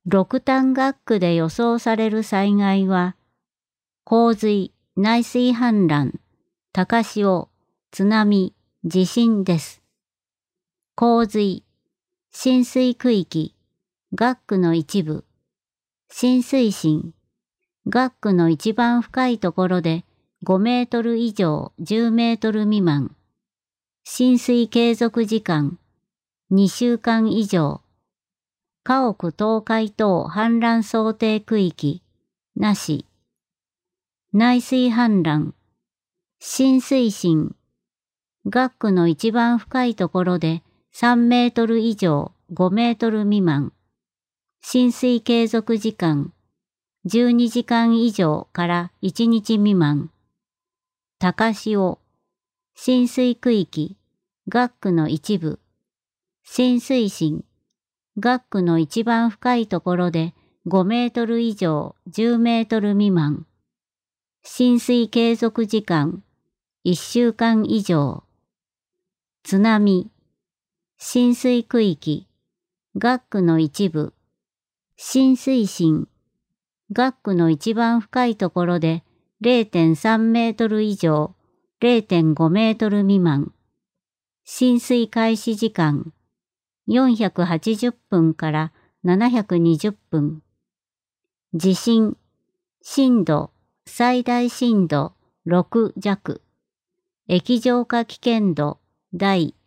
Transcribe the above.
6単学区で予想される災害は、洪水、内水氾濫、高潮、津波、地震です。洪水、浸水区域、学区の一部、浸水深、学区の一番深いところで5メートル以上10メートル未満、浸水継続時間2週間以上、家屋倒壊等氾濫想定区域、なし。内水氾濫、浸水深、学区の一番深いところで3メートル以上5メートル未満、浸水継続時間12時間以上から1日未満、高潮、浸水区域、学区の一部、浸水深、学区の一番深いところで5メートル以上10メートル未満、浸水継続時間1週間以上、津波、浸水区域、学区の一部、浸水深、学区の一番深いところで 0.3 メートル以上 0.5 メートル未満、浸水開始時間480分から720分。地震、震度、最大震度6弱。液状化危険度第